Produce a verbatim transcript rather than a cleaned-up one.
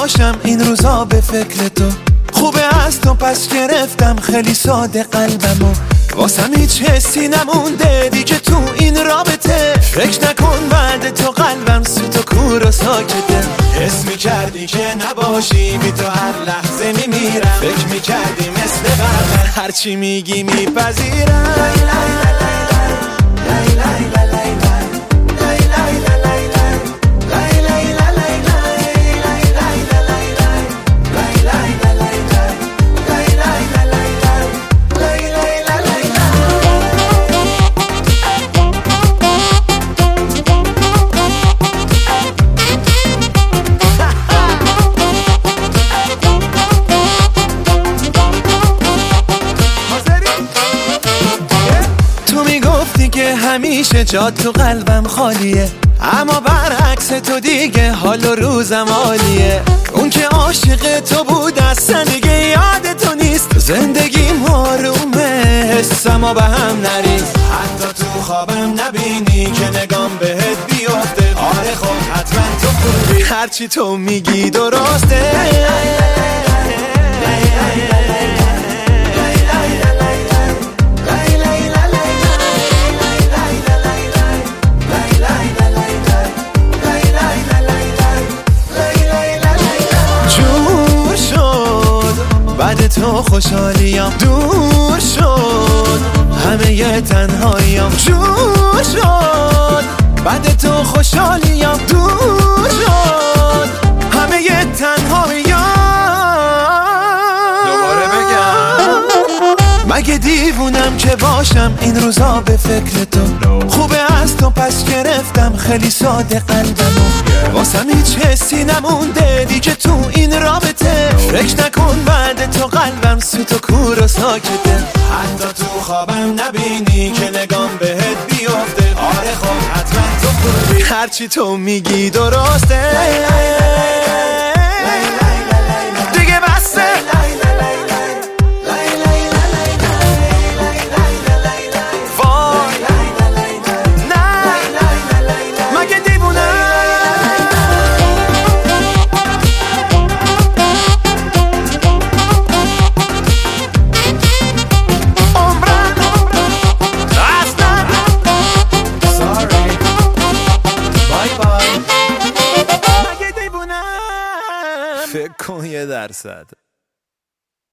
باشم این روزا به فکر تو. خوبه از تو پس گرفتم خیلی ساده قلبمو، واسم هیچ حسی نمونده دیگه تو این رابطه. فکر نکن بعد تو قلبم سوت و کور و ساکته. حس میکردی که نباشی بی تو هر لحظه میمیرم. فکر میکردی مثل قبل هرچی میگی میپذیرم. که همیشه جات تو قلبم خالیه، اما برعکس تو دیگه حال و روزم عالیه. اون که عاشق تو بود اصلا دیگه یاد تو نیست. زندگیم آرومه حسم به هم نریز. حتی تو خوابم نبینی که نگام بهت بیفته. آره خب حتما تو خوبی هرچی تو میگی درسته. بعد تو خوشحالیم دور شد، همه یه تنهاییم جور شد. بعد تو خوشحالیم دور شد، همه یه تنهاییم. دوباره بگم مگه دیوونم که باشم این روزا به فکر تو. خوبه از تو پس گرفتم خیلی ساده قلبمو، واسم هیچ حسی نمونده دیگه تو این رابطه. فکر نکن بعد تو قلبم سوت و کور و ساکته. حتی تو خوابم نبینی که نگام بهت بیفته. آره خب حتما تو خوبی هرچی تو میگی درسته. دیگه بسته فکر کن یه درصد